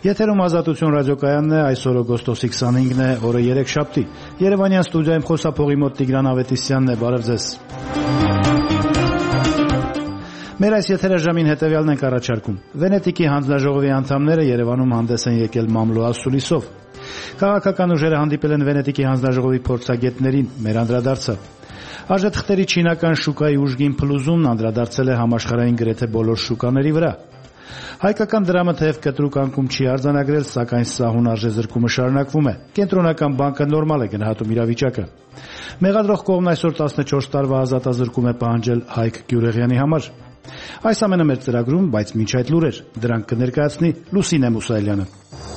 Եթերում Ազատություն ռադիոկայանն է, այսօր օգոստոսի 25-ն է, օրը երեքշաբթի։ Երևանյան ստուդիայում խոսափողի մոտ Տիգրան Ավետիսյանն է, բարև ձեզ։ Մեր այս եթերը ժամին հետևյալն ենք առաջարկում։ Վենետիկի հանձնաժողովի անդամները Երևանում հանդես են եկել մամլո ասուլիսով։ Քաղաքական ուժերը հանդիպել են Վենետիկի հանձնաժողովի փորձագետներին, մեր անդրադարձը։ Արժեթղթերի չինական շուկայի ուժգին փլուզումն անդրադարձել է համաշխարհային գրեթե բոլոր շուկաների վրա։ Հայկական դրամը թեև կտրուկ անկում չի արձանագրել, սակայն սահուն արժեզրկումը շարունակվում է։ Կենտրոնական բանկը նորմալ է գնահատում իրավիճակը։ Մեղադրող կողմն այսօր 14 տարվա ազատազրկում է պահանջել Հայկ Գյուրեղյանի համար։ Այս ամենը մեր ծրագրում, բայց մինչ այդ լուրեր, դրանք կներկայացնի Լուսինե Մուսայելյանը։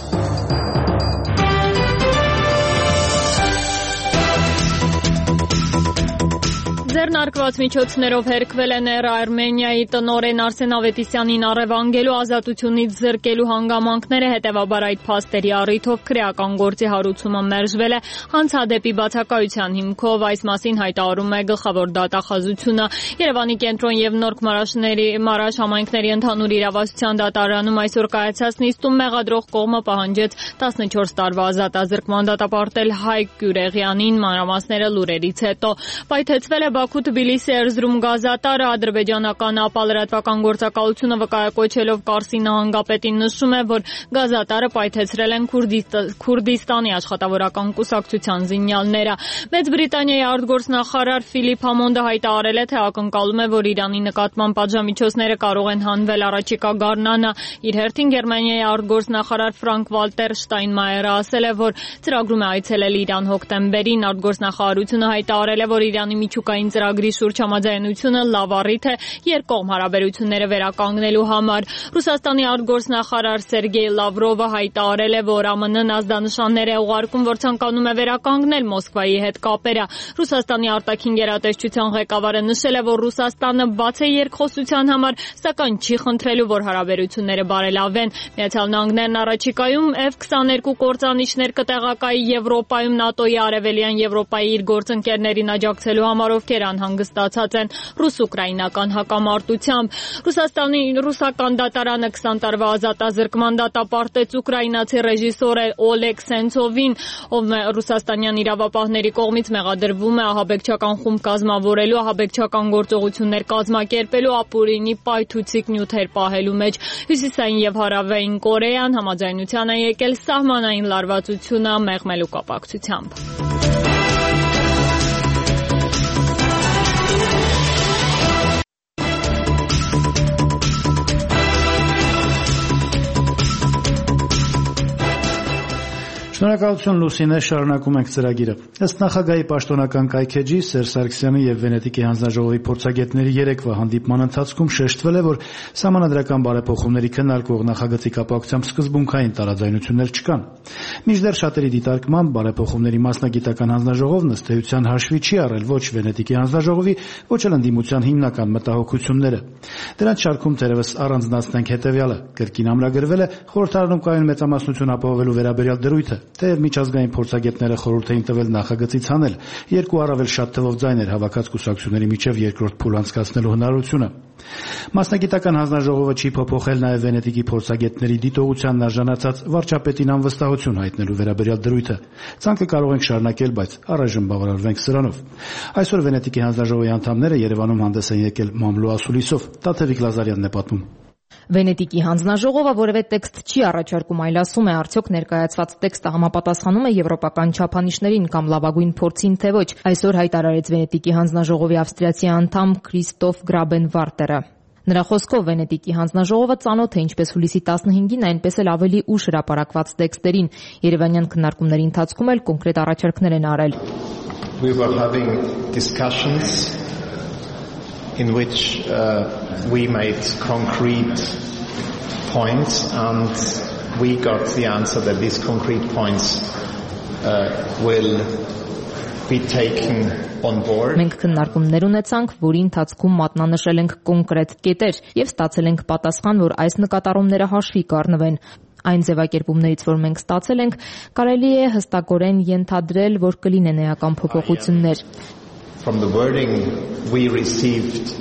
Ձեռնարկված միջոցներով հերքվել է Արմենիայի տնօրեն Արսեն Ավետիսյանին առևանգելու, ազատությունից զրկելու հանգամանքները, հետևաբար այդ փաստերի առիթով քրեական գործի հարուցումը մերժվել է հանցադեպի բացակայության հիմքով, այս մասին հայտարարում է գլխավոր դատախազությունը։ Երևանի կենտրոն եւ Նորք Մարաշ համայնքների ընդհանուր իրավասության դատարանում այսօր կայացած նիստում մեղադրող կողմը պահանջեց 14 տարվա ազատազրկման դատապարտել Հայկ Գյուրեղյանին, մանրամասները լուրերից հետո պայթեցվել է Բաքու Թբիլիսի Էրզրում գազատարը, ադրբեջանական ԱՊԱ լրատվական գործակալությունը վկայակոչելով Կարսի նահանգապետին նշում է, որ գազատարը պայթեցրել են Քուրդիստանի աշխատավորական կուսակցության զինյալները։ Մեծ Բրիտանիայի արտգործնախարար Ֆիլիպ Համոնդը հայտարարել է, թե ակնկալում է, որ Իրանի նկատմամբ պատժամիջոցները կարող են հանվել առաջիկա գարնանը։ Իր հերթին Գերմանիայի արտգործնախարար Ֆրանկ Վալտեր Շտայնմայերը ասել է, որ ծրագրում է այցելել Իրան հոկտեմբերին։ Արտգործնախարարությունը հայտարարել է, որ Իրանի միջուկային ծրագրի շուրջ համաձայնությունը լավ առիթ է երկկողմ հարաբերությունները վերականգնելու համար։ Ռուսաստանի արտգործնախարար Սերգեյ Լավրովը հայտարարել է, որ ԱՄՆ-ն ազդանշաններ է ուղարկում, որ ցանկանում է վերականգնել Մոսկվայի հետ կապերը։ Ռուսաստանի արտաքին գերատեսչության ղեկավարը նշել է, որ Ռուսաստանը բաց է երկխոսության համար, սակայն չի խնդրելու, որ հարաբերությունները բարելավեն։ Միացյալ Նահանգներն առաջիկայում F-22 կործանիչներ կտեղակայի Եվրոպայում ՆԱՏՕ-ի արևելյան Եվրոպայի իր գործընկերներին աջակցելու համար, ովքեր անհանգստացած են ռուս-ուկրաինական հակամարտությամբ։ Ռուսական դատարանը 20 տարվա ազատազրկման դատապարտեց ուկրաինացի ռեժիսոր Օլեգ Սենցովին, ով ռուսաստանյան իրավապահների կողմից մեղադրվում է ահաբեկչական խումբ կազմավորելու, ահաբեկչական գործողություններ կազմակերպելու, ապուրինի պայթուցիկ նյութեր պահելու մեջ։ Հյուսիսային եւ հարավային Կորեան համաձայնության է եկել սահմանային լարվածությունը մեղմելու կապակցությամբ։ Շնորհակալություն Լուսինե, շարունակում ենք ծրագիրը։ Ըստ նախագահի պաշտոնական կայքեջի Սերժ Սարգսյանի եւ Վենետիկի հանձնաժողովի փորձագետների երեկվա հանդիպման ընթացքում շեշտվել է, որ սահմանադրական բարեփոխումների քննարկող նախագծի կապակցությամբ սկզբունքային տարաձայնություններ չկան։ Մինչդեռ շատերի դիտարկմամբ բարեփոխումների մասնագիտական հանձնաժողովն ըստ էության հաշվի չի առել ոչ Վենետիկի հանձնաժողովի, ոչ էլ ընդդիմության հիմնական մտահոգությունները։ Դրանց շարքում թերևս առանձնացնենք հետեւյալը. կրկին ամրագրվել է խորհրդարանում կայուն մեծամասնություն ապահովելու վերաբերյալ դրույթը, թեև միջազգային փորձագետները խորհուրդ էին տվել նախագծից հանել երկու առավել շատ թվով ձայներ հավաքած կուսակցությունների միջև երկրորդ փուլ անցկացնելու հնարավորությունը։ Մասնագիտական հանձնաժողովը չի փոփոխել նաև Վենետիկի փորձագետների դիտողությանն արժանացած վարչապետին անվստահություն հայտնելու վերաբերյալ դրույթը։ Ցանկը կարող ենք շարունակել, բայց առայժմ բավարարվենք սրանով։ Այսօր Վենետիկի հանձնաժողովի անդամները Երևանում հանդես են եկել մամլո ասուլիսով։ Տաթևիկ Լազարյանն է պատմում։ Վենետիկի հանձնաժողովը որևէ տեքստ չի առաջարկում, այլ ասում է, արդյոք ներկայացված տեքստը համապատասխանում է եվրոպական չափանիշներին կամ լավագույն փորձին, թե ոչ։ Այսօր հայտարարեց Վենետիկի հանձնաժողովի ավստրիացի անդամ Քրիստոֆ Գրաբենվարտերը։ Նրա խոսքով Վենետիկի հանձնաժողովը ծանոթ է ինչպես հուլիսի 15-ին, այնպես էլ ավելի ուշ հրապարակված տեքստերին։ Երևանյան քննարկումների ընթացքում էլ կոնկրետ առաջարկներ են արել։ We were having discussions in which we made concrete points, and we got the answer that these concrete points will be taken on board. Մենք քննարկումներ ունեցանք, որի ընթացքում մատնանշել ենք կոնկրետ կետեր եւ ստացել ենք պատասխան, որ այս նկատառումները հաշվի կառնվեն։ Այն ձևակերպումներից, որ մենք ստացել ենք, կարելի է հստակորեն ենթադրել, որ կլինեն էական փոփոխություններ։ From the wording we received,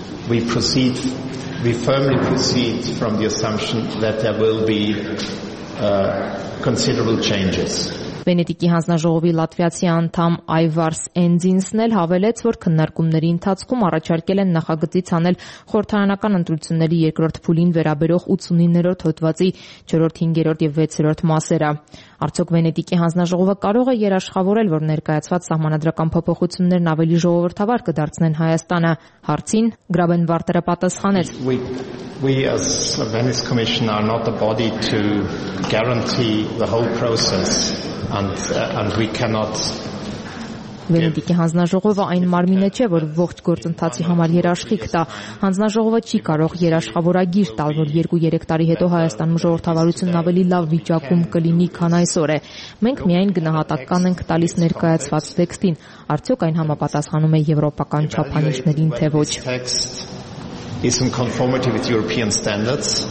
we firmly proceed from the assumption that there will be considerable changes. Վենետիկի հանձնաժողովի լատվիացի անդամ Այվարս Էնձինսն էլ հավելեց, որ քննարկումների ընթացքում առաջարկել են նախագծից անել խորհրդարանական ընտրությունների երկրորդ փուլին վերաբերող 89-րդ հոդվածի 4-րդ, 5-րդ եւ 6-րդ մասերը։ Արդյոք Վենետիկի հանձնաժողովը կարող է երաշխավորել, որ ներկայացված սահմանադրական փոփոխություններն ավելի ժողովրդավար կդարձնեն Հայաստանը։ Հարցին Գրաբենվարտերը պատասխանեց. We as the Venice Commission are not the body to guarantee the whole process and we cannot. Վենետիկի հանձնաժողովը այն մարմինը չէ, որ ողջ գործընթացի համար երաշխիք տա։ Հանձնաժողովը չի կարող երաշխավորագիր տալ, որ 2-3 տարի հետո Հայաստանում ժողովրդավարությունն ավելի լավ վիճակում կլինի, քան այսօր է։ Մենք միայն գնահատական ենք տալիս ներկայացված տեքստին, արդյոք այն համապատասխանում է եվրոպական չափանիշներին, թե ոչ։ Is in conformity with European standards.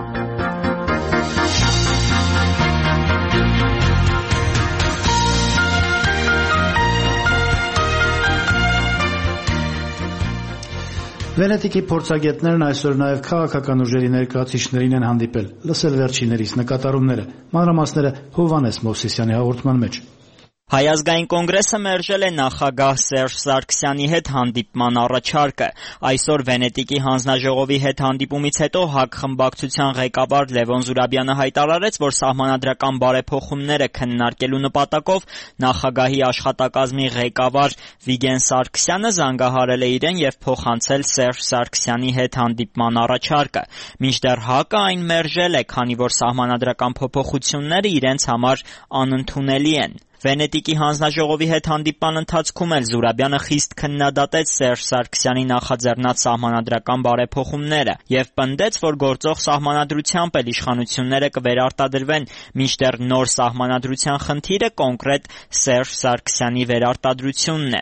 Վենետիկի փորձագետներն այսօր նաև քաղաքական ուժերի ներկայացուցիչներին են հանդիպել, լսել վերջիններիս նկատառումները, մանրամասները Հովհաննես Մովսիսյանի հաղորդման մեջ։ Հայազգային կոնգրեսը մերժել է նախագահ Սերժ Սարգսյանի հետ հանդիպման առաջարկը։ Այսօր Վենետիկի հանձնաժողովի հետ հանդիպումից հետո ՀԱԿ խմբակցության ղեկավար Լևոն Զուրաբյանը հայտարարեց, որ սահմանադրական բարեփոխումները քննարկելու նպատակով նախագահի աշխատակազմի ղեկավար Վիգեն Սարգսյանը զանգահարել է իրեն եւ փոխանցել Սերժ Սարգսյանի հետ հանդիպման առաջարկը։ Մինչդեռ ՀԱԿ-ը այն մերժել է, քանի որ սահմանադրական փոփոխությունները իրենց համար անընդունելի են։ Վենետիկի հանձնաժողովի հետ հանդիպման ընթացքում էլ Զուրաբյանը խիստ քննադատեց Սերժ Սարգսյանի նախաձեռնած սահմանադրական բարեփոխումները եւ պնդեց, որ գործող սահմանադրությամբ էլ իշխանությունները կվերարտադրվեն, մինչդեռ նոր սահմանադրության խնդիրը կոնկրետ Սերժ Սարգսյանի վերարտադրությունն է։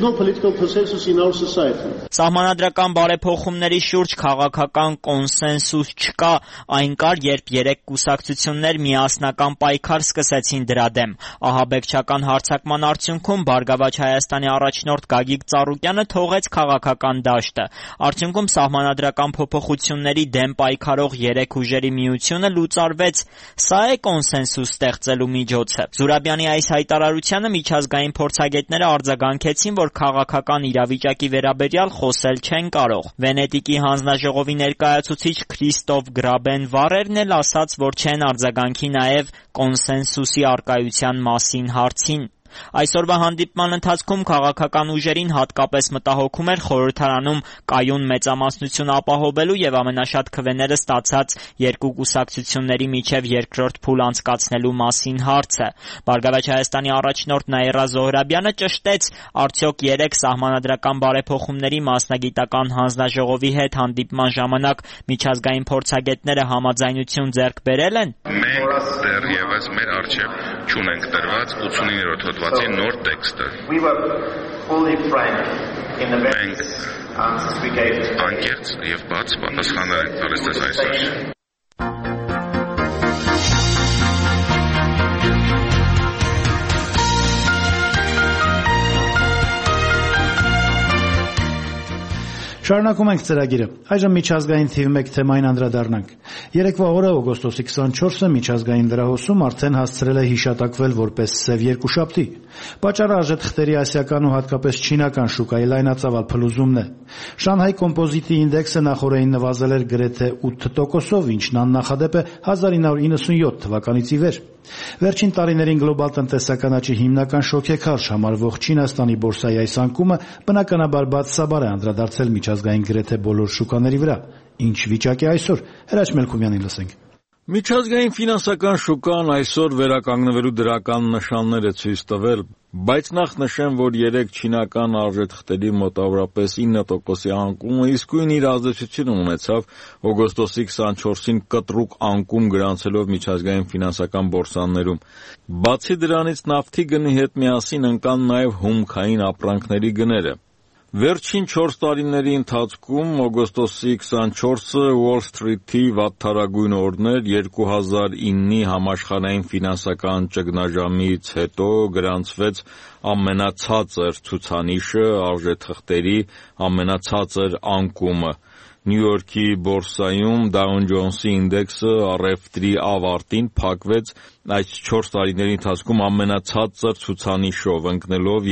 Սահմանադրական բարեփոխումների շուրջ քաղաքական կոնսենսուս չկա, այն կար, երբ 3 կուսակցություններ միասնական պայքար սկսեցին դրա դեմ։ Ահաբեկչական հարձակման արդյունքում Բարգավաճ Հայաստանի առաջնորդ Գագիկ Ծառուկյանը թողեց քաղաքական դաշտը։ Արդյունքում սահմանադրական փոփոխությունների դեմ պայքարող 3 ուժերի միությունը լուծարվեց։ Սա է կոնսենսուս ստեղծելու միջոցը։ Զուրաբյանի այս հայտարարությանը միջազգային փորձագետները արձագանքեցին, որ քաղաքական իրավիճակի վերաբերյալ խոսել չեն կարող։ Վենետիկի հանձնաժողովի ներկայացուցիչ Քրիստոֆ Գրաբենվարերն էլ ասաց, որ չեն արձագանքի նաև կոնսենսուսի առկայության մասին հարցին։ Այսօրվա հանդիպման ընթացքում քաղաքական ուժերին հատկապես մտահոգում էր խորհրդարանում կայուն մեծամասնություն ապահովելու եւ ամենաշատ քվեները ստացած 2 կուսակցությունների միջև երկրորդ փուլ անցկացնելու մասին հարցը։ Բարգավաճ Հայաստանի առաջնորդ Նաիրա Զոհրաբյանը ճշտեց, արդյոք 3 սահմանադրական բարեփոխումների մասնագիտական հանձնաժողովի հետ հանդիպման ժամանակ միջազգային փորձագետները համաձայնություն ձեռք բերել են։ Մենք դեռևս մեր արժեվ չունենք տրված 89-րդ հոդվածի նոր տեքստը։ Մենք անկեղծ եւ բաց պատասխաններ ենք տալիս ձեզ այսօր։ Շարունակում ենք ծրագիրը։ Այժմ միջազգային թիվ 1 թեմային անդրադառնանք։ Երեկվա օրը օգոստոսի 24-ը միջազգային լրահոսում արդեն հասցրել է հիշատակվել որպես սև երկուշաբթի։ Պատճառը արժեթղթերի ասիական ու հատկապես չինական շուկայի լայնածավալ փլուզումն է։ Շանհայ կոմպոզիտի ինդեքսը նախորդին նվազել էր գրեթե 8%-ով, ինչն աննախադեպ է 1997 թվականից ի վեր։ Վերջին տարիներին գլոբալ տնտեսական աճի հիմնական շոկեքարշ համարվող Չինաստանի բորսայի այս անկումը բնականաբար բացասաբար է անդրադարձել միջազգային գրեթե բոլոր շուկաների վրա։ Ինչ վիճակ է այսօր, Հրաչ Մելքումյանին լսենք։ Միջազգային ֆինանսական շուկան այսօր վերականգնվելու դրական նշաններ է ցույց տվել, բայց նախ նշեմ, որ 3 չինական արժեթղթերի մոտավորապես 9%-ի անկումը իսկույն իր ազդեցությունը ունեցավ օգոստոսի 24-ին կտրուկ անկում գրանցելով միջազգային ֆինանսական բորսաներում։ Բացի դրանից նավթի գնի հետ միասին ընկան նաև հումքային ապրանքների գները։ Վերջին 4 տարիների ընթացքում օգոստոսի 24-ը Wall Street-ի վատթարագույն օրն էր, 2009-ի համաշխարհային ֆինանսական ճգնաժամից հետո գրանցվեց ամենացածր ցուցանիշը, արժեթղթերի ամենացածր անկումը։ Նյու Յորքի բորսայում Dow Jones-ի ինդեքսը առևտրի ավարտին փակվեց այս 4 տարիների ընթացքում ամենացածր ցուցանիշով, ընկնելով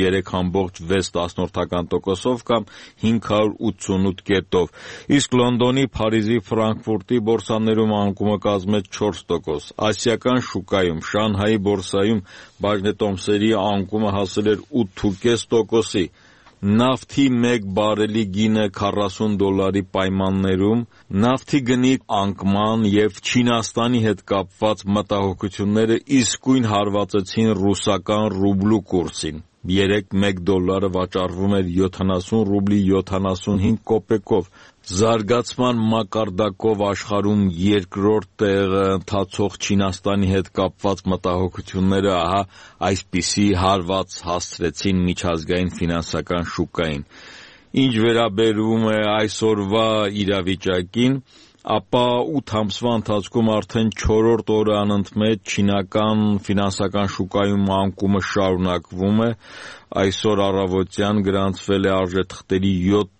3.6%-ով կամ 588 կետով, իսկ Լոնդոնի, Փարիզի, Ֆրանկֆուրտի բորսաներում անկումը կազմեց 4%։ Ասիական շուկայում Շանհայի բորսայում բաժնետոմսերի անկումը հասել էր 8.5%-ի։ Նավթի 1 բարելի գինը $40 պայմաններում, նավթի գնի անկման և Չինաստանի հետ կապված մտահոգությունները իսկույն հարվածեցին ռուսական ռուբլու կուրսին։ Երեկ $1 վաճառվում էր 70 ռուբլի 75 կոպեկով։ Զարգացման մակարդակով աշխարհում երկրորդ տեղը ընթացող Չինաստանի հետ կապված մտահոգությունները այսպիսի հարված հասցրեցին միջազգային ֆինանսական շուկային։ Ինչ վերաբերում է այսօրվա իրավիճակին, ապա 8 ամսվա ընթացքում արդեն 4-րդ օրը անընդմեջ չինական ֆինանսական շուկայում անկումը շարունակվում է։ Այսօր առավոտյան գրանցվել է արժեթղթերի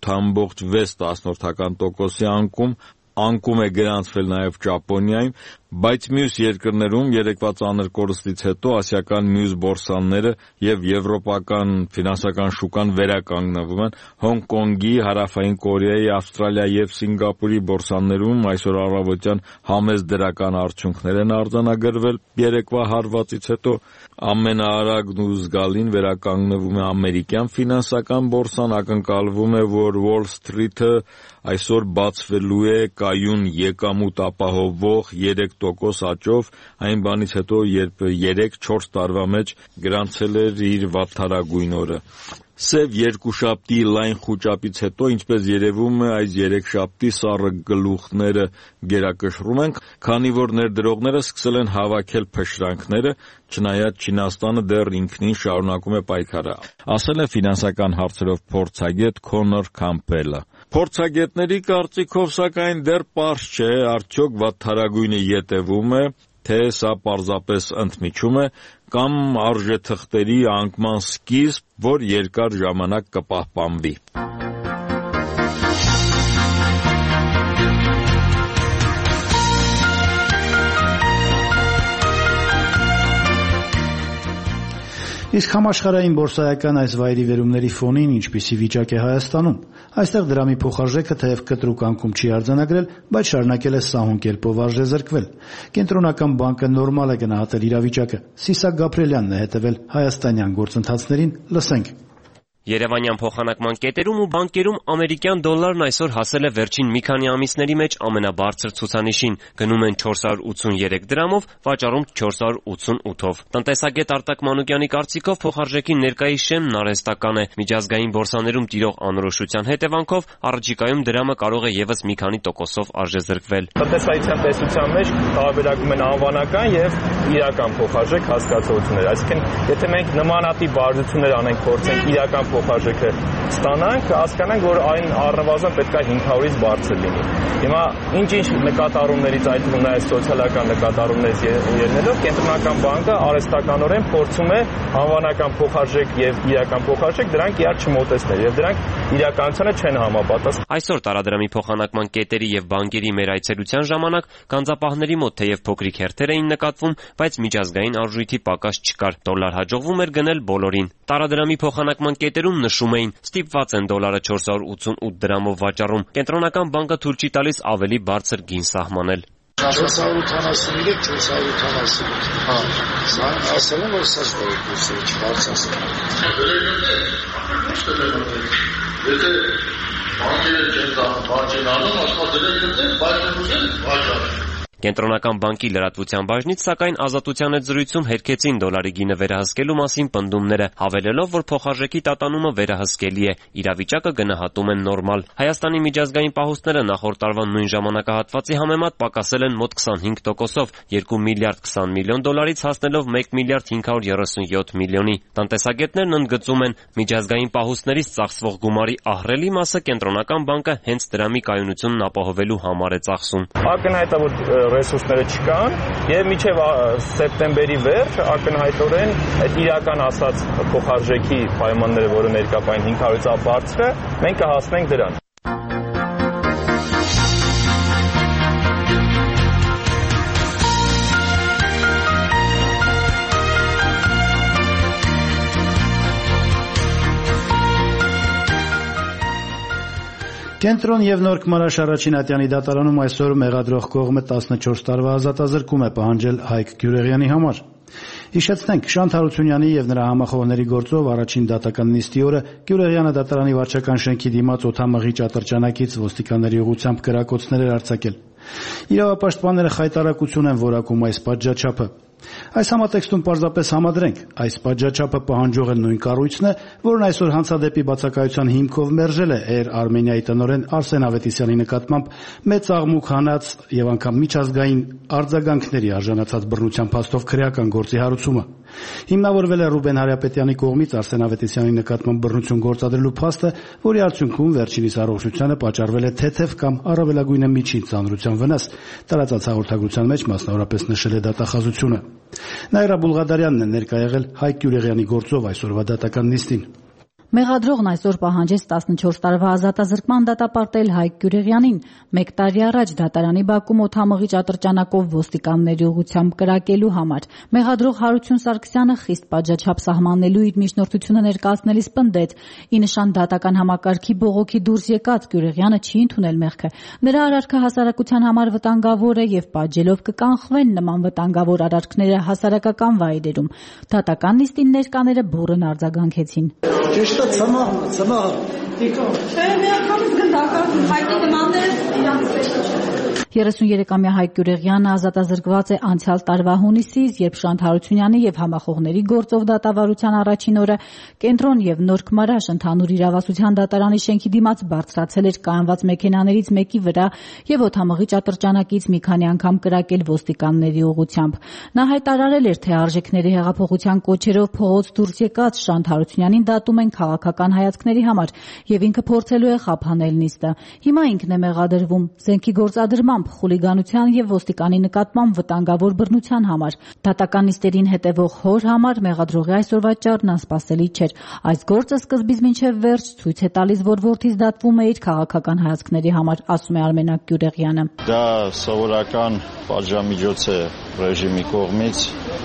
7.6% անկում, անկում է գրանցվել նաև Ճապոնիայում, բայց մյուս երկրներում երեկվա ծանր կորստից հետո ասիական մյուս բորսաները և եվրոպական ֆինանսական շուկան վերականգնվում են։ Հոնկոնգի, Հարավային Կորեայի, Ավստրալիայի և Սինգապուրի բորսաներում այսօր առավոտյան համեստ դրական արդյունքներ են արձանագրվել երեկվա հարվածից հետո։ Ամենաարագն ու զգալին վերականգնվում է ամերիկյան ֆինանսական բորսան, ակնկալվում է, որ Wall Street-ը այսօր բացվելու է կայուն եկամուտ ապահովող 3% աճով, այն բանից հետո, երբ 3-4 տարվա մեջ գրանցել էր իր վատթարագույն օրը։ Սև երկուշաբթի լայն խուճապից հետո, ինչպես երևում է, այս երեքշաբթի սառը գլուխները գերակշռում են, քանի որ ներդրողները սկսել են հավաքել փշրանքները, չնայած Չինաստանը դեռ ինքնին շարունակում է պայքարը, ասել է ֆինանսական հարցերով փորձագետ Քոնոր Քամփելը։ Փորձագետների կարծիքով, սակայն, դեռ պարզ չէ, արդյոք վատթարագույնը ետևում է, թե սա պարզապես ընդմիջում է, կամ արժեթղթերի անկման սկիզբ, որ երկար ժամանակ կպահպանվի։ Իսկ համաշխարհային բորսայական այս վայրի վերումների ֆոնին ինչպիսի վիճակ է Հայաստանում։ Այստեղ դրամի փոխարժեքը թեև կտրուկ անկում չի արձանագրել, բայց շարունակել է սահուն կերպով արժեզրկվել։ Կենտրոնական բանկը նորմալ է գնահատել իրավիճակը։ Սիսակ Գաբրելյանն է հետևել հայաստանյան գործընթացներին, լսենք։ Երևանյան փոխանակման կետերում ու բանկերում ամերիկյան դոլարն այսօր հասել է վերջին մի քանի ամիսների մեջ ամենաբարձր ցուցանիշին, գնում են 483 դրամով, վաճառում 488-ով։ Տնտեսագետ Արտակ Մանուկյանի կարծիքով փոխարժեքի ներկայիս շեմն արհեստական է, միջազգային բորսաներում տիրող անորոշության հետևանքով առաջիկայում դրամը կարող է եւս մի քանի տոկոսով արժեզրկվել։ Տնտեսային տեսության մեջ տարբերակում են անվանական եւ իրական փոխարժեք հասկացություններ, այսինքն եթե մենք նմանատիպ բաժնություններ անենք, փորձենք իրական փոխարժեքը ստանանք, հասկանանք, որ այն առնվազն պետք է 500-ից բարձր լինի։ Հիմա ինչ-ինչ նկատառումներից, այդ թվում նաև սոցիալական նկատառումներից ելնելով, կենտրոնական բանկը արհեստականորեն փորձում է անվանական փոխարժեք եւ իրական փոխարժեք դրանք իրար չմոտեցնել եւ դրանք իրականությանը չեն համապատասխանում։ Այսօր տարադրամի փոխանակման կետերի եւ բանկերի մեր այցելության ժամանակ գանձապահների մոտ թեև փոքրիկ հերթեր էին նկատվում, բայց միջազգային արժույթի պակաս չկար։ Դոլար հաջողվում էր գնել բոլորին։ Տարադրամի փոխանակման կետերում նշում էին, ստիպված են դոլարը 488 դրամով վաճառում։ Կենտրոնական բանկը թույլ չի տալիս ավելի բարձր գին սահմանել։ 483, սա ասել եմ, որ սա չկարողացել չբարձրացնել։ Եթե բանկերը չեն վաճառում, աշխատել են, բայց ուզեն վաճառել։ Կենտրոնական բանկի լրատվության բաժնից, սակայն Ազատության հետ զրույցում հերքեցին դոլարի գինը վերահսկելու մասին պնդումները, հավելելով, որ փոխարժեքի տատանումը վերահսկելի է, իրավիճակը գնահատում են նորմալ։ Հայաստանի միջազգային պահուստները նախորդ տարվա նույն ժամանակահատվածի համեմատ պակասել են մոտ 25%-ով, 2 միլիարդ 20 միլիոն դոլարից հասնելով 1 միլիարդ 537 միլիոնի։ Տնտեսագետներն ընդգծում են, միջազգային պահուստներից ծախսվող գումարի ահռելի մասը կենտրոնական բանկը հենց դրամի կայունությունն ապահովելու համար է ծախսում։ Ակնհայտ է, որ ռեսուրսները չկան եւ մինչեւ սեպտեմբերի վերջ ակնհայտորեն այդ իրական ասած փոխարժեքի պայմանները, որը ներկայ պահին 500-ից բարձր է, մենք կհասնենք դրան։ Կենտրոն եւ Նոր Քմարաշ առաջին ատյանի դատարանում այսօր մեղադրող կողմը 14 տարվա ազատազրկում է պահանջել Հայկ Գյուրեղյանի համար։ Հիշեցնենք, Շանթ Հարությունյանի եւ նրա համախոհների գործով առաջին դատական նիստի օրը Գյուրեղյանը դատարանի վարչական շենքի դիմաց օդամղիչ ատրճանակից ոստիկանների ուղղությամբ կրակոցներ էր արձակել։ Իրավապաշտպանները խայտարակություն են որակում այս պատժաչափը։ Այս համատեքստում պարզապես համադրենք, այս պատժաչափը պահանջող է նույն կառույցն է, որն այսօր հանցադեպի բացակայության հիմքով մերժել է Air Armenia-ի տնօրեն Արսեն Ավետիսյանի նկատմամբ մեծ աղմուկ հանած եւ անգամ միջազգային արձագանքների արժանացած բռնության փաստով քրեական գործի հարուցումը։ Հիմնավորվել է Ռուբեն Հարապետյանի կողմից Արսեն Ավետիսյանի նկատմամբ բռնություն գործադրելու փաստը, որի արդյունքում վերջինիս առողջությանը պատճառվել է թեթև կամ առավելագույնը միջին ծանրության վնաս, տարածած հաղորդագրության մեջ մասնավորապես նշել է դատախազությունը։ Նաիրա Բուլղադարյանն է ներկա եղել Հայկ Գյուրեղյանի գործով այսօրվա դատական նիստին։ Մեղադրողն այսօր պահանջեց 14 տարվա ազատազրկման դատապարտել Հայկ Գյուրեղյանին։ 1 տարի առաջ դատարանի բակում օդամղիչ ատրճանակով ոստիկանների ուղղությամբ կրակելու համար։ Մեղադրող Հարություն Սարգսյանը խիստ պատժաչափ սահմանելու իր միջնորդությունը ներկայացնելիս պնդեց՝ ի նշան դատական համակարգի բողոքի դուրս եկած Գյուրեղյանը չի ընդունել մեղքը։ Նրա արարքը հասարակության համար վտանգավոր է եւ պատժելով կկանխվեն նման վտանգավոր արարքները հասարակական վայրերում։ Դատական նիստին ներկաները բուռն արձագանքեցին։ Ծմահ։ Չէ, միանգամից գնդակար հայտի նմանները իրանց 33-ամյա Հայկ Գյուրեղյանը ազատազրկված է անցյալ տարվա հունիսից, երբ Շանթ Հարությունյանի եւ համախոհների գործով դատավարության առաջին օրը Կենտրոն եւ Նոր Քմարաշ ընդհանուր իրավասության դատարանի շենքի դիմաց բարձրացել էր կայանված մեքենաներից մեկի վրա եւ օդամղիչ ատրճանակից մի քանի անգամ կրակել ոստիկանների ուղղությամբ։ Նա հայտարարել էր, թե արժեքների հեղափոխության կոչերով փողոց դուրս եկած Շանթ Հարությունյանին դատում են քաղաքական հայացքների համար եւ ինքը փորձելու է խափանել նիստը։ Հիմա ինքն է մեղադրվում զենքի գործադրմամբ, խուլիգանության եւ ոստիկանի նկատմամբ վտանգավոր բռնության համար։ Դատական նիստերին հետևող հոր համար մեղադրողի այսօրվա ճառն անսպասելի չէր։ Այս գործը սկզբից մինչեւ վերջ ցույց է տալիս, որ որդից դատվում է իր քաղաքական հայացքների համար, ասում է Արմենակ Գյուրեղյանը։ Դա սովորական պատժամիջոց է ռեժիմի կողմից,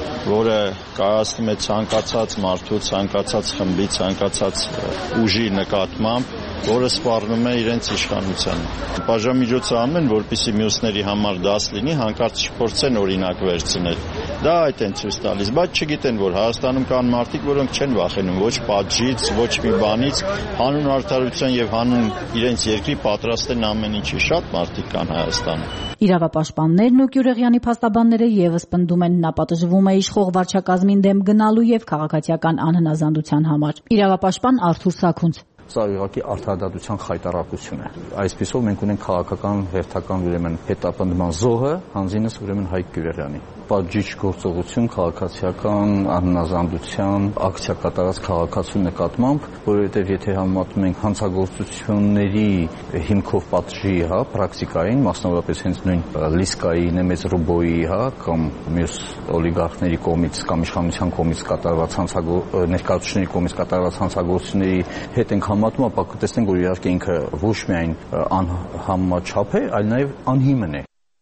որը կայացնում է ցանկացած մարդու, ցանկացած խմբի, ցանկացած ուժի նկատմամբ, որը սպառնում է իրենց իշխանությանը։ Պատժամիջոցը անում են, որպեսզի մյուսների համար դաս լինի, հանկարծ չփորձեն օրինակ վերցնել։ Դա այդ են ցույց տալիս, բայց չգիտեն, որ Հայաստանում կան մարդիկ, որոնք չեն վախենում ոչ պատժից, ոչ մի բանից, հանուն արդարության եւ հանուն իրենց երկրի պատրաստ են ամեն ինչի։ Շատ մարդիկ կան Հայաստանում։ Իրավապաշտպաններն ու Գյուրեղյանի փաստաբանները եւս պնդում են, նա պատժվում է իշխող վարչակազմին դեմ գնալու եւ քաղաքացիական անհնազանդության համար։ Իրավապաշտպան Արթուր Սաքունց Սա իհարկե արդարադատության խայտարակություն է։ Այսպիսով մենք ունենք քաղաքական հերթական ուրեմն հետապնդման զոհը, հանձինս ուրեմն Հայկ Գյուրեղյանի։ Պատժիչ գործողություն քաղաքացիական անհնազանդության ակցիա կատարած քաղաքացու նկատմամբ, որովհետև եթե համեմատում ենք հանցագործությունների հիմքով պատժի, պրակտիկային, մասնավորապես հենց նույն Լիսկայի, Նեմեց Ռուբոյի, կամ մյուս օլիգարխների կողմից կամ իշխանության կողմից կատարված ներկայացուցիչների կողմից կատարված հանցագործությունների հետ ենք համատում, ապա կտեսնենք, որ իհարկե ինքը ոչ միայն անհամաչափ է, այլ նաև անհիմն է։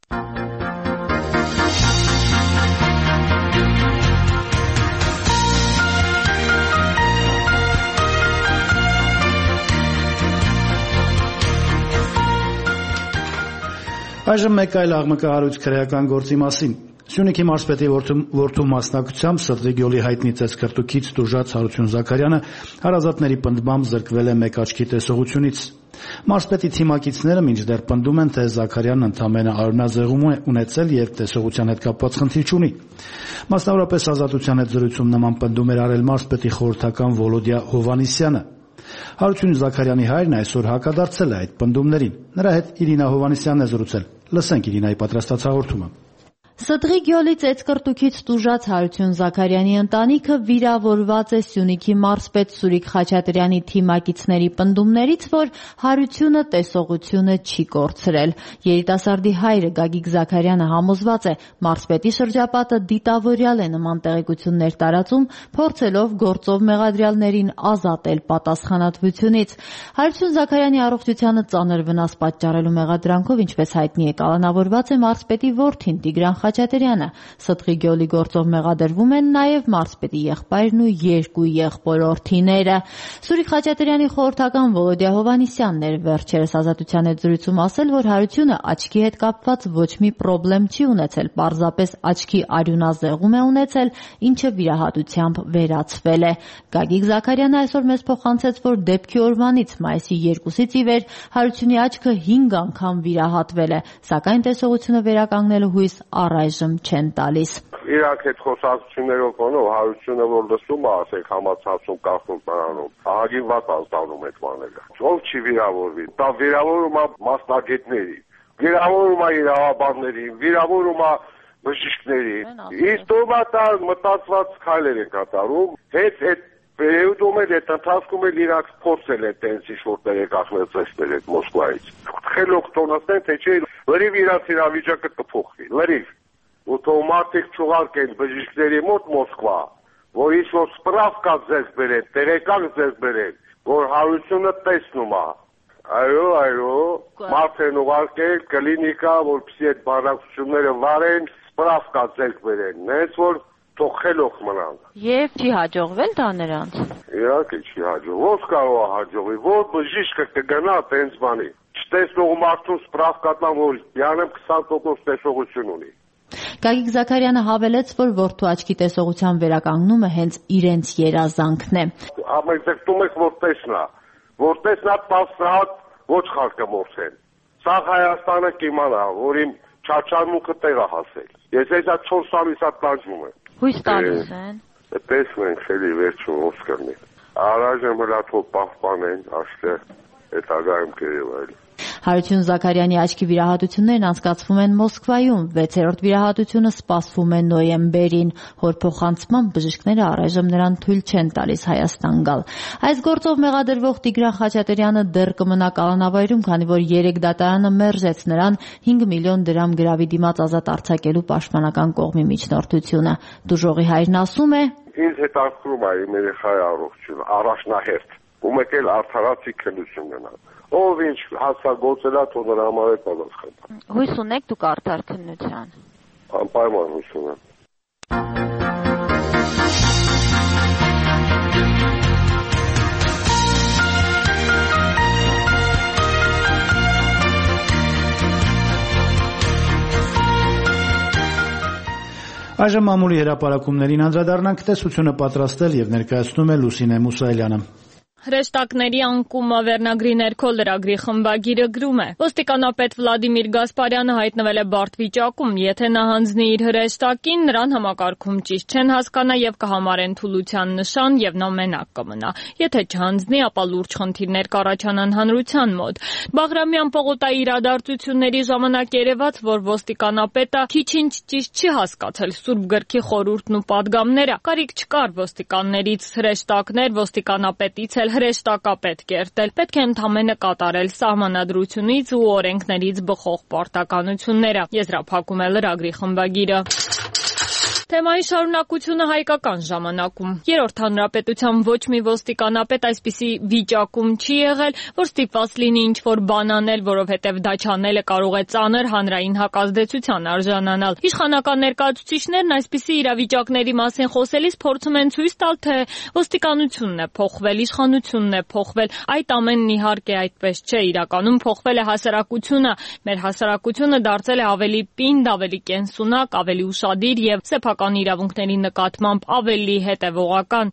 Այժմ մեկ այլ աղմկահարույց քրեական գործի մասին։ Սյունիքի մարզպետի որդու մասնակցությամբ Ստրի գյուղի հայտնի ծեծկրտուքից տուժած Հարություն Զաքարյանը հարազատների պնդմամբ զրկվել է մեկ աչքի տեսողությունից։ Մարզպետի թիմակիցները մինչդեռ պնդում են, թե Զաքարյանն ընդամենը արյունազեղում է ունեցել եւ տեսողության հետ կապված խնդիր չունի։ Մասնավորապես Ազատության հետ զրույցում նման պնդում էր արել մարզպետի խորհրդական Վոլոդիա Հովանիսյանը։ Հարություն Զաքարյանի հայրն այսօր հակադարձել է այդ պնդումներին։ Նրա հետ Իրինա Հովանիսյանն է զրուցել։ Լսենք Իրինայի պատրաստած հաղորդումը։ Ստրի գյուղի ծեծկրտուքից տուժած Հարություն Զաքարյանի ընտանիքը վիրավորված է Սյունիքի մարզպետ Սուրիկ Խաչատրյանի թիմակիցների պնդումներից, որ Հարությունը տեսողությունը չի կորցրել։ Երիտասարդի հայրը Գագիկ Զաքարյանը համոզված է, մարզպետի շրջապատը դիտավորյալ է նման տեղեկություններ տարածում, փորձելով գործով մեղադրյալներին ազատել պատասխանատվությունից։ Հարություն Զաքարյանի առողջությանը ծանր վնաս պատճառելու մեղադրանքով, ինչպես հայտնի է, կալանավորված է մարզպետի որդին Տիգրան Խաչատրյանը։ Ստղի գյոլի գործով մեղադրվում են նաև մարզպետի եղբայրն ու 2 եղբորորդիները։ Սուրիկ Խաչատրյանի խորհրդական Վոլոդիա Հովհաննիսյանն էր վերջերս Ազատության հետ զրույցում ասել, որ Հարությունը աչքի հետ կապված ոչ մի պրոբլեմ չի ունեցել, պարզապես աչքի արյունազեղում է ունեցել, ինչը վիրահատությամբ վերացվել է։ Գագիկ Զաքարյանը այսօր մեզ փոխանցեց, որ դեպքի օրվանից մայիսի 2-ից ի վեր Հարությունի աչքը 5 անգամ վիրահատվել է, սակայն տեսողությունը վերականգնելու հույս առայժմ չեն տալիս։ Իրանք հետ խոսակցություններով կոնով Հարությունը որ լսում է, ասենք համացանցում կախում նրանում, ահագին վատ ազդանում այդ բաները։ Ով չի վիրավորվի, դա վիրավորում է մասնագետների, վիրավորում է իրավաբաններին, վիրավորում է բժիշկներին։ Իսկ տոմատար մտածված քայլեր են կատարում, հետ այդ Վերևում էլ այդ ընթացքում էլ իրանք փորձել են տենց ինչ-որ տեղեկացնել այդ Մոսկվայից։ Խելոք տոնացնեն, թե չէ, լրիվ իրանք իրավիճակը կփոխվի, լրիվ։ Ու թող մարդիկ չուղարկեն բժիշկների մոտ Մոսկվա, որ ինչ-որ սպրավկա ձեռք բերեն, տեղեկակ ձեռք բերեն, որ Հարությունը տեսնում է։ Այո, մարդ են ուղարկել կլինիկա, որպեսզի այդ բանակցությունները վարեն, սպրավկա ձեռք բերեն, նենց որ թող խելոք մնան։ Եվ չի հաջողվել դա նրանց։ Իհարկե չի հաջողվել։ Ո՞նց կարող է հաջողվել, որ բժիշկը կգնա տենց բանի։ Չտեսնող մարդու սպրավկատան, որ յանեմ 20% տեսողություն ունի։ Գագիկ Զաքարյանը հավելեց, որ որդու աչքի տեսողության վերականգնումը հենց իրենց երազանքն է։ Ամեն ձգտում եք, որ տեսնա 10 հատ ոչ խարկամորձեն։ Սա Հայաստանը կիմանա, որ իմ չարչարմունքը տեղ է հասել։ Ես այսա 4 ամիս հատ տանջվում եմ։ Հույս տալիս են։ Տեսնենք, էլի վերջում ոնց կլինի։ Առայժմ հլա թող պահպանեն, աշտե հետագայում կերևայել։ Հարություն Զաքարյանի աչքի վիրահատություններն անցկացվում են Մոսկվայում, 6-րդ վիրահատությունը սպասվում է նոյեմբերին։ Հոր փոխանցմամբ բժիշկները առայժմ նրան թույլ չեն տալիս Հայաստան գալ։ Այս գործով մեղադրվող Տիգրան Խաչատրյանը դեռ կմնա կալանավայրում, քանի որ 3 դատարանը մերժեց նրան 5 միլիոն դրամ գրավի դիմաց ազատ արձակելու պաշտպանական կողմի միջնորդությունը։ Դուժողի հայրն ասում է. Ինձ հետաքրում է իմ երեխայի առողջությունը, առաջնահերթ։ Ու մեկ էլ արդարացի քննություն գնալ։ Ով ինչ հասցագործելա թող նրա համար է պատասխան։ Հույս ունեք դուք արդար քննության։ Անպայման հույս ունեմ։ Այժմ մամուլի հրապարակումներին անդրադառնանք, տեսությունը պատրաստել եւ ներկայացնում է Լուսինե Մուսայելյանը։ Հրեշտակների անկումը վերնագրի ներքո լրագրի խմբագիրը գրում է. Ոստիկանապետ Վլադիմիր Գասպարյանը հայտնվել է բարդ վիճակում, եթե նա հանձնի իր հրեշտակին, նրան համակարգում ճիշտ չեն հասկանա եւ կհամարեն թուլության նշան եւ նա մենակ կմնա։ Եթե չհանձնի, ապա լուրջ խնդիրներ կառաջանան հանրության մոտ։ Բաղրամյան պողոտայի իրադարձությունների ժամանակ երևաց, որ ոստիկանապետը քիչ-ինչ ճիշտ չի հասկացել Սուրբ գրքի խորհուրդն ու պատգամները։ Կարիք չկար ոստիկաններից հրեշտակներ ոստիկանապետից էլ հրեշտակապետ կերտել, պետք է ընդամենը կատարել սահմանադրությունից ու օրենքներից բխող պարտականությունները, եզրափակում է լրագրի խմբագիրը։ Թեմայի շարունակությունը հայկական ժամանակում։ Երրորդ հանրապետության ոչ մի ոստիկանապետ այսպիսի վիճակում չի եղել, որ ստիպված լինի ինչ-որ բան անել, որովհետև դա չանելը կարող է ծանր հանրային հակազդեցության արժանանալ։ Իշխանական ներկայացուցիչներն այսպիսի իրավիճակների մասին խոսելիս փորձում են ցույց տալ, թե ոստիկանությունն է փոխվել, իշխանությունն է փոխվել։ Այդ ամենն իհարկե այդպես չէ, իրականում փոխվել է հասարակությունը։ Մեր հասարակությունը դարձել է ավելի պինդ, ավելի կենսունակ, ավելի ուշադիր եւ սեփական իրավունքների նկատմամբ ավելի հետևողական։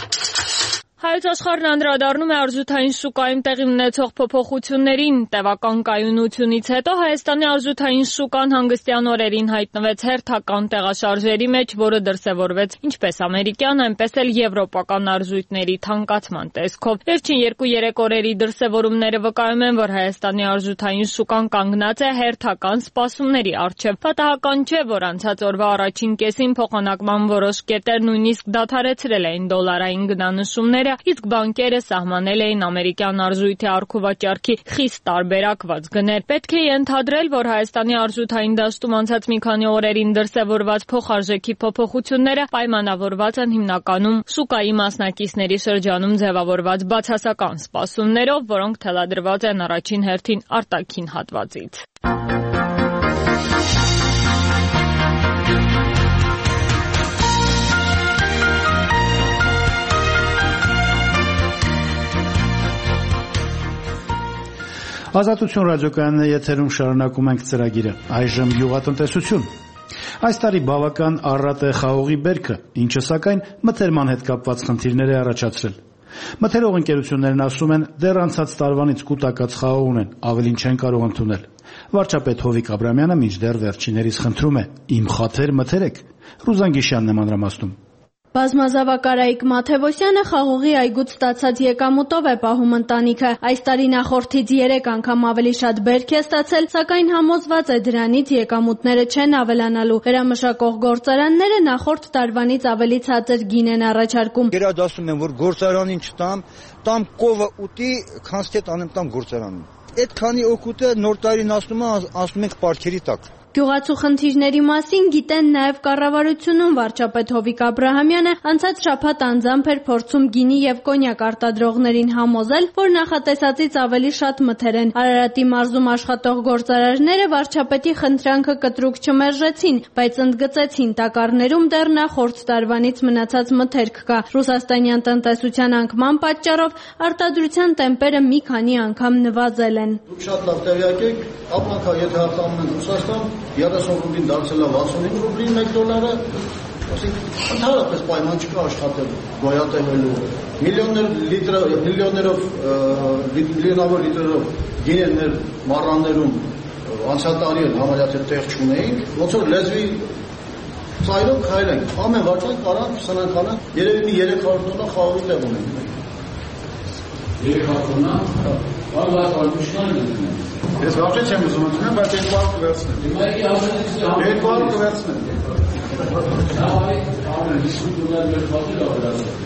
Հայոց աշխարհն անդրադառնում է արժութային շուկայում տեղի ունեցող փոփոխություններին։ Տևական կայունությունից հետո Հայաստանի արժութային շուկան հանգստյան օրերին հայտնվեց հերթական տեղաշարժերի մեջ, որը դրսևորվեց ինչպես ամերիկյան, այնպես էլ եվրոպական արժույթների թանկացման տեսքով։ Վերջին 2-3 օրերի դրսևորումները վկայում են, որ Հայաստանի արժութային շուկան կանգնած է հերթական սպասումների առջև։ Պատահական չէ, որ անցած օրվա առաջին կեսին փոխանակման որոշ կետեր նույնիսկ դադարեցրել էին դոլարային գնանշումները, իսկ բանկերը սահմանել էին ամերիկյան արժույթի առքուվաճառքի խիստ տարբերակված գներ։ Պետք է ենթադրել, որ Հայաստանի արժութային դաշտում անցած մի քանի օրերին դրսևորված փոխարժեքի փոփոխությունները պայմանավորված են հիմնականում շուկայի մասնակիցների շրջանում ձևավորված բացասական սպասումներով, որոնք թելադրված են առաջին հերթին արտաքին հատվածից։ Ազատություն ռադիոկայանն է եթերում, շարունակում ենք ծրագիրը։ Այժմ գյուղատնտեսություն։ Այս տարի բավական առատ է խաղողի բերքը, ինչը սակայն մթերման հետ կապված խնդիրներ է առաջացրել։ Մթերող ընկերություններն ասում են, դեռ անցած տարվանից կուտակած խաղող ունեն, ավելին չեն կարող ընդունել։ Վարչապետ Հովիկ Աբրամյանը մինչդեռ վերջիներից խնդրում է՝ իմ խաթեր մթերեք։ Ռուզան Գիշյանն է մանրամասնում։ Բազմազավակարայիկ Մաթևոսյանը խաղողի այգուց ստացած եկամուտով է պահում ընտանիքը։ Այս տարի նախորդից 3 անգամ ավելի շատ բերք է ստացել, սակայն համոզված է դրանից եկամուտները չեն ավելանալու։ Վերամշակող գործարանները նախորդ տարվանից ավելի ցածր գին են առաջարկում։ Գերադասում եմ, որ գործարանին տամ կովը ուտի, քանց թե տանեմ տամ գործարանին։ Այդ քանի օգուտը նոր տարին ասում ենք պարքերի տակ։ Գյուղացու խնդիրների մասին գիտեն նաև կառավարությունում վարչապետ Հովիկ Աբրահամյանը անցած շաբաթ անձամբ էր փորձում գինի եւ կոնյակ արտադրողներին համոզել, որ նախատեսածից ավելի շատ մթեր են։ Արարատի մարզում աշխատող գործարարները վարչապետի խնդրանքը կտրուկ չմերժեցին, բայց ընդգծեցին տակառներում դեռ նախորդ տարվանից մնացած մթերք կա։ Ռուսաստանյան տնտեսության անկման պատճառով արտադրության տեմպերը մի քանի անգամ նվազել են։ Դուք շատ լավ տեղյակ եք, ապրանքը եթե հաղթանում են Ռուսաստան 30 ռուբլին դարձել է 65 ռուբլին $1, այսինքն ընդհանրապես պայման չկա աշխատելու, գոյատևելու, միլիոններով լիտրերով գին են մեր մառաններում անցյալ տարի էլ համարյա տեղ չունեինք, ոնց որ լեզվի ծայրով քայլենք, ամեն վարչակ կարանք, սնանկանանք, երևի մի $300 խաղողի տեղ ունենք։ 300 Ես վաղճե չեմ ուզում ընդունել, բայց 200 կվերցնեմ։ 200 կվերցնեմ։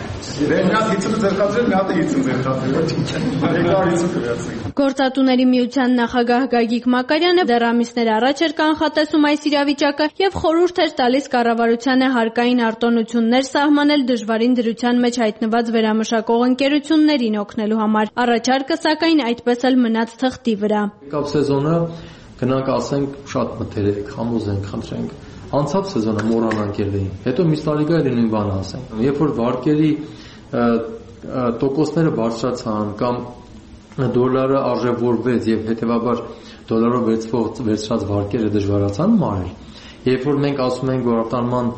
Գործատուների միության նախագահ Գագիկ Մակարյանը դեռ ամիսներ առաջ էր կանխատեսում այս իրավիճակը եւ խորհուրդ էր տալիս կառավարությանը հարկային արտոնություններ սահմանել դժվարին դրության մեջ հայտնված վերամշակող ընկերություններին օգնելու համար։ Առաջարկը սակայն այդպես էլ մնաց թղթի վրա։ Կապ սեզոնը գնանք ասենք շատ մթերեք, համոզենք, խնդրենք։ Անցած սեզոնը մոռանանք ելին։ Հետո մյուս տարի գա նույն բանը ասենք։ Երբ որ վարկերի տոկոսները բարձրացան կամ դոլարը արժևորվեց եւ հետեւաբար դոլարով վերցված վարկերը դժվարացան մարել, երբ որ մենք ասում ենք, որ արտանման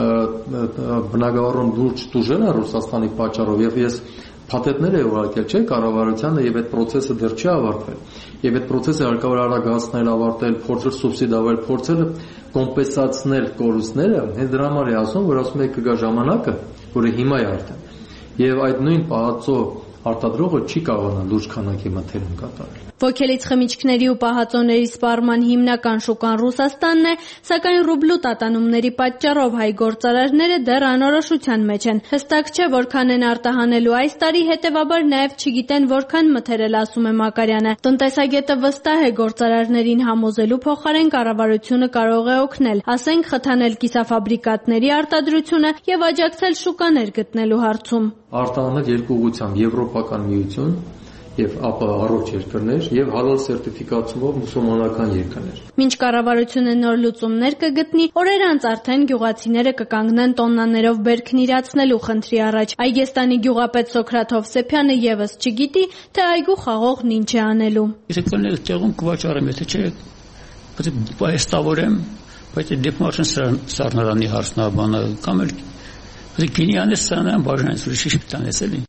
բնակավարում լուրջ տուժել է Ռուսաստանի պատճառով եւ ես փաթեթներ է ուղարկել, չէ, կառավարությանը եւ այդ process-ը դեռ չի ավարտվել։ Եվ այդ process-ը հարկավոր արագացնել, ավարտել, փորձել սուբսիդավորել, փորձել կոմպենսացնել կորուստները, հենց դրա համար է ասում, որ ասում եք կգա ժամանակը, որը հիմա է արդեն։ Եվ այդ նույն պահածո արտադրողը չի կարողանա լուրջ քանակի մթերում կատարել։ Ոգելից խմիչքների ու պահածոների սպառման հիմնական շուկան Ռուսաստանն է, սակայն ռուբլու տատանումների պատճառով հայ գործարարները դեռ անորոշության մեջ են։ Հստակ չէ որքան են արտահանելու այս տարի, հետևաբար նաև չգիտեն որքան մթերել, ասում է Մակարյանը։ Տնտեսագետը վստահ է գործարարներին համոզելու փոխարեն կառավարությունը կարող է օգնել, ասենք խթանել կիսաֆաբրիկատների արտադրությունը եւ աջակցել շուկաներ գտնելու հարցում։ Արտահանել երկու ուղղությամբ Եվրոպական միություն եւ ապա առողջ երկրներ եւ հալալ սերտիֆիկացումով մուսուլմանական երկրներ։ Մինչ կառավարությունը նոր լուծումներ կգտնի, օրեր անց արդեն գյուղացիները կկանգնեն տոննաներով բերքն իրացնելու խնդրի առաջ։ Այգեստանի գյուղապետ Սոկրատ Հովսեփյանը եւս չգիտի, թե այգու խաղողն ինչ է անելու։ Իսկ կլներ տեղում կվաճառեմ, եթե չէ, պայստավորեմ, բայց դեպի արդեն սառնարանի հարցնաբանը կամ էլ գինի անես սառնարան բաժանես, ուրիշ տանես էլի։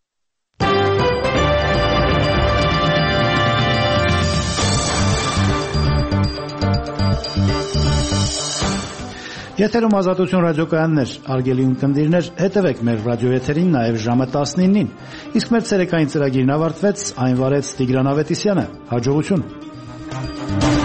Եթերում Ազատություն ռադիոկայաններ, արգելի ունկնդիրներ, հետևեք մեր ռադիոեթերին նաև ժամը 19-ին։ Իսկ մեր ցերեկային ծրագիրն ավարտվեց, այն վարեց Տիգրան Ավետիսյանը։ Հաջողություն։